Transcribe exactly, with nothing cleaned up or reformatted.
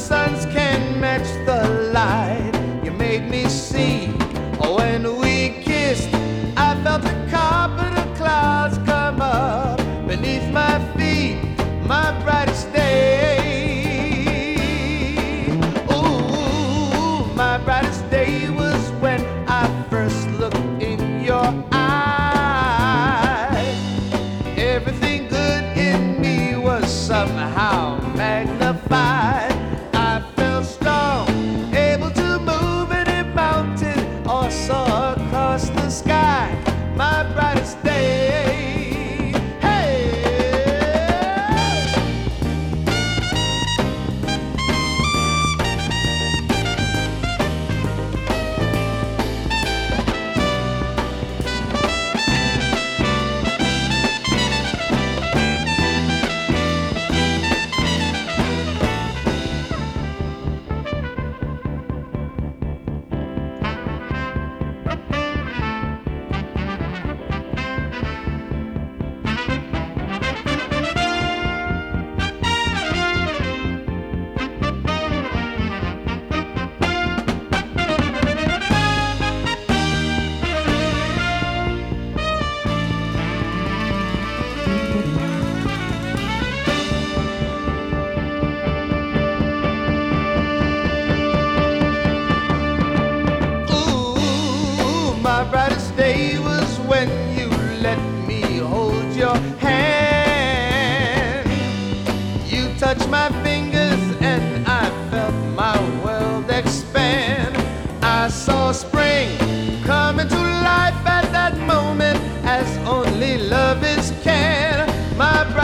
suns can match the light you made me see. When we kissed, I felt a carpet of clouds come up beneath my feet, my brightest day. Ooh, my brightest day was when I first looked in your eyes. Everything good in me was somehow magnified. I felt strong, able to move any mountain or soar across the sky. My brightest day. My brightest day was when you let me hold your hand. You touched my fingers and I felt my world expand. I saw spring come into life at that moment, as only lovers can. My